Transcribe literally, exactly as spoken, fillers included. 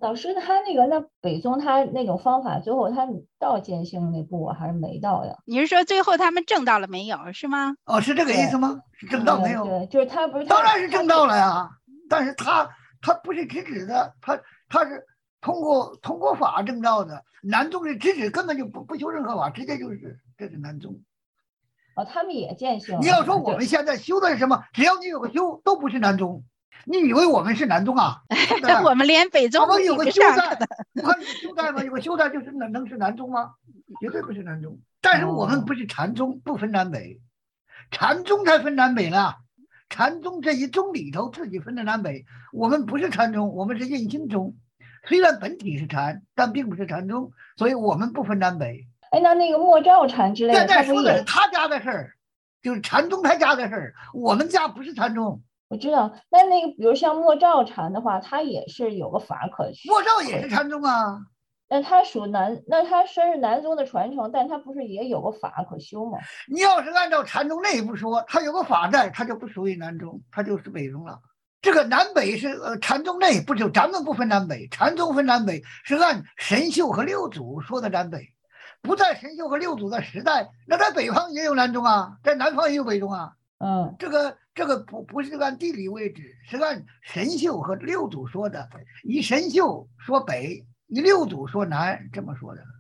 老师他那个那北宗他那种方法，最后他到坚性那步还是没到呀？ 你是说最后他们证到了没有，是吗？ 哦，是这个意思吗？是证到没有？ 对，就是他不是当然是证到了呀，但是他他不是直指的，他他是通过通过法证到的。南宗是直指，根本就不不修任何法，直接就是这是南宗。 哦，他们也见性。 你要说我们现在修的是什么？只要你有个修，都不是南宗。你以为我们是南宗啊？ 我们连北宗都有个修在，我看有修在吗？有个修在就是能能是南宗吗？绝对不是南宗。但是我们不是禅宗，不分南北，禅宗才分南北呢。禅宗这一宗里头自己分的南北，我们不是禅宗，我们是印心宗。虽然本体是禅，但并不是禅宗，所以我们不分南北。 哎，那那个莫照禅之类的， 现在说的是他家的事儿，就是禅宗他家的事儿，我们家不是禅宗。 我知道，那那个比如像莫照禅的话，他也是有个法可学。 莫照也是禅宗啊。 那他属南，那他虽是南宗的传承，但他不是也有个法可修吗？ 你要是按照禅宗内部说，他有个法在，他就不属于南宗，他就是北宗了。这个南北是呃禅宗内不就咱们不分南北，禅宗分南北是按神秀和六祖说的南北，不在神秀和六祖的时代，那在北方也有南宗啊，在南方也有北宗啊。 嗯， 这个这个不不是按地理位置，是按神秀和六祖说的，以神秀说北，以六祖说南，这么说的。